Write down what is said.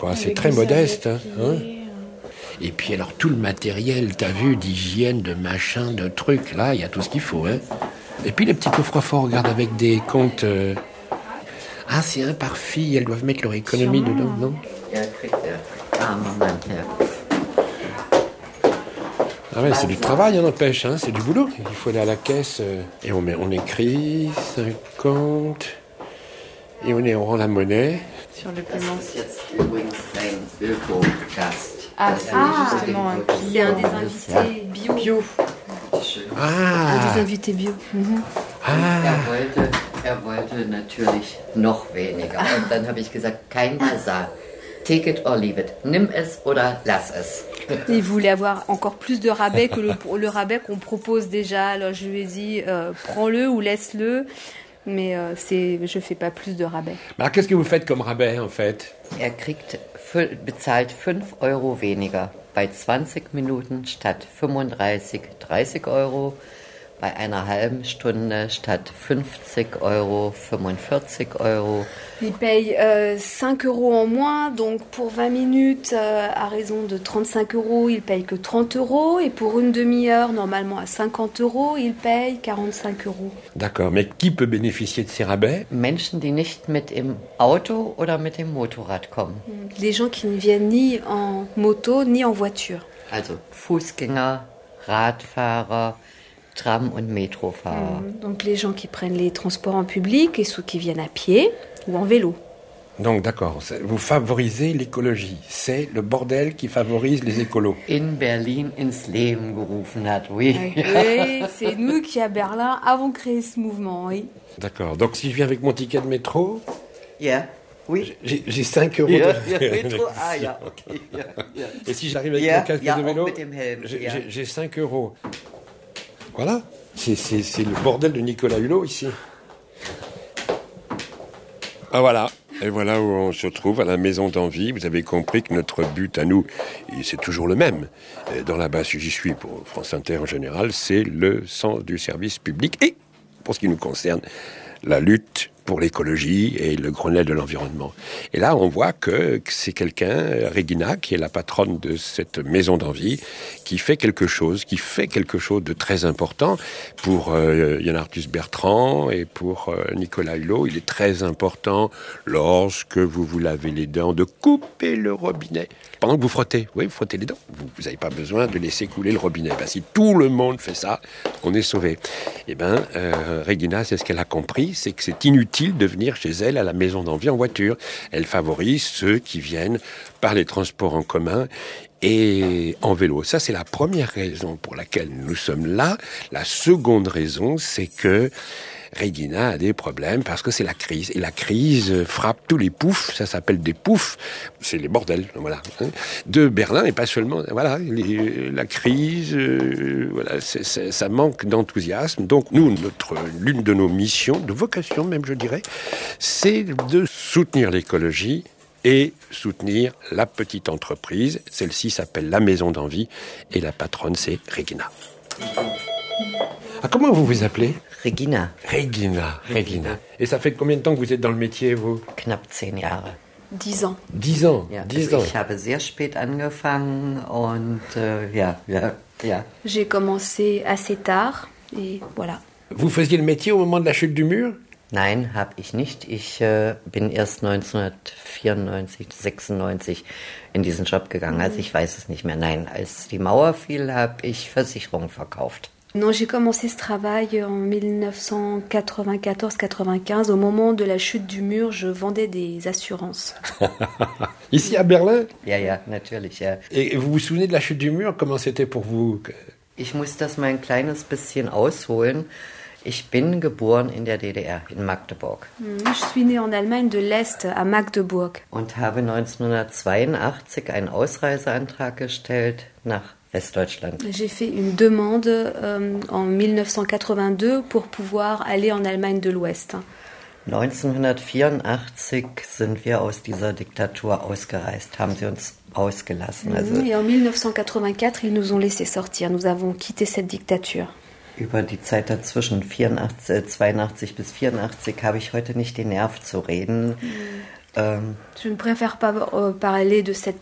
quoi. C'est très modeste. Hein. Et puis alors tout le matériel, t'as vu, d'hygiène, de machin, de trucs, là, il y a tout ce qu'il faut. Hein. Et puis les petits coffres forts, regarde, avec des comptes... Ah, c'est un par fille, elles doivent mettre leur économie dedans, non? Ah ouais, c'est du travail, on empêche, hein, c'est du boulot. Il faut aller à la caisse et on écrit 50 et on rend la monnaie. Sur le paiement. Justement, c'est un des invités bio. Ah. Un des invités bio. Er wollte natürlich noch weniger. Und dann habe ich gesagt, kein Bazar. Take it or leave it. Nimm es oder lass es. Il voulait avoir encore plus de rabais que le rabais qu'on propose déjà. Alors je lui ai dit, prends-le ou laisse-le. Mais je fais pas plus de rabais. Alors qu'est-ce que vous faites comme rabais en fait? Bezahlt 5 Euro weniger. Bei 20 Minuten statt 35, 30 Euro. Bei einer halben Stunde statt 50 Euro, 45 Euro. Il paye 5 euros en moins, donc pour 20 minutes, à raison de 35 euros, il paye que 30 euros. Et pour une demi-heure, normalement à 50 euros, il paye 45 euros. D'accord, mais qui peut bénéficier de ces rabais? Menschen, die nicht mit im Auto oder mit dem Motorrad kommen. Les gens qui ne viennent ni en moto, ni en voiture. Also Fußgänger, Radfahrer, Tram- und Metrofahrer. Donc les gens qui prennent les transports en public et ceux qui viennent à pied ou en vélo. Donc d'accord, vous favorisez l'écologie. C'est le bordel qui favorise les écolos. In Berlin ins Leben gerufen hat, oui. Oui, c'est nous qui à Berlin avons créé ce mouvement, oui. D'accord, donc si je viens avec mon ticket de métro, Yeah. Oui. J'ai 5 euros Métro, ok. Et si j'arrive avec mon casque de vélo, mit dem Helm. j'ai 5 euros. Voilà, c'est le bordel de Nicolas Hulot ici. Ah voilà, et voilà où on se trouve à la Maison d'Envie. Vous avez compris que notre but à nous, et c'est toujours le même, dans la base j'y suis pour France Inter en général, c'est le sens du service public et, pour ce qui nous concerne, la lutte pour l'écologie et le Grenelle de l'environnement. Et là, on voit que c'est quelqu'un, Regina, qui est la patronne de cette maison d'envie, qui fait quelque chose de très important pour Yann Arthus Bertrand et pour Nicolas Hulot. Il est très important, lorsque vous vous lavez les dents, de couper le robinet. Pendant que vous frottez, oui, vous frottez les dents. Vous n'avez pas besoin de laisser couler le robinet. Ben, si tout le monde fait ça, on est sauvé. Eh bien, Regina, c'est ce qu'elle a compris, c'est que c'est inutile de venir chez elle à la maison d'envie en voiture. Elle favorise ceux qui viennent par les transports en commun et en vélo. Ça, c'est la première raison pour laquelle nous sommes là. La seconde raison, c'est que Regina a des problèmes parce que c'est la crise. Et la crise frappe tous les poufs, ça s'appelle des poufs, c'est les bordels, voilà, de Berlin et pas seulement, voilà, la crise, voilà, ça manque d'enthousiasme. Donc nous, l'une de nos missions, de vocation même je dirais, c'est de soutenir l'écologie et soutenir la petite entreprise. Celle-ci s'appelle La Maison d'Envie et la patronne c'est Regina. Ah, comment vous vous appelez? Regina. Et ça fait combien de temps que vous êtes dans le métier, vous? Knapp 10 Jahre. 10 ans. 10 ans. Ja, 10 also ans. ich habe sehr spät angefangen und ja. J'ai commencé assez tard et voilà. Vous faisiez le métier au moment de la chute du mur? Nein, habe ich nicht. Ich bin erst 1994, 96 in diesen Job gegangen. Also ich weiß es nicht mehr. Nein, als die Mauer fiel, habe ich Versicherungen verkauft. Non, j'ai commencé ce travail en 1994-95. Au moment de la chute du mur, je vendais des assurances. Ici à Berlin? Ja, natürlich, ja. Et vous vous souvenez de la chute du mur? Comment c'était pour vous? Ich muss das mal ein kleines bisschen ausholen. Ich bin geboren in der DDR, in Magdeburg. Je suis née en Allemagne de l'Est, à Magdeburg. Und habe 1982 einen Ausreiseantrag gestellt nach Westdeutschland. J'ai fait une demande en 1982 pour pouvoir aller en Allemagne de l'Ouest. 1984 sind wir aus dieser Diktatur ausgereist, haben sie uns ausgelassen. Also Et en 1984, ils nous ont laissé sortir. Nous avons quitté cette dictature. über die Zeit dazwischen, 82 bis 84, habe ich heute nicht den Nerv zu reden. Je ne préfère pas parler de cette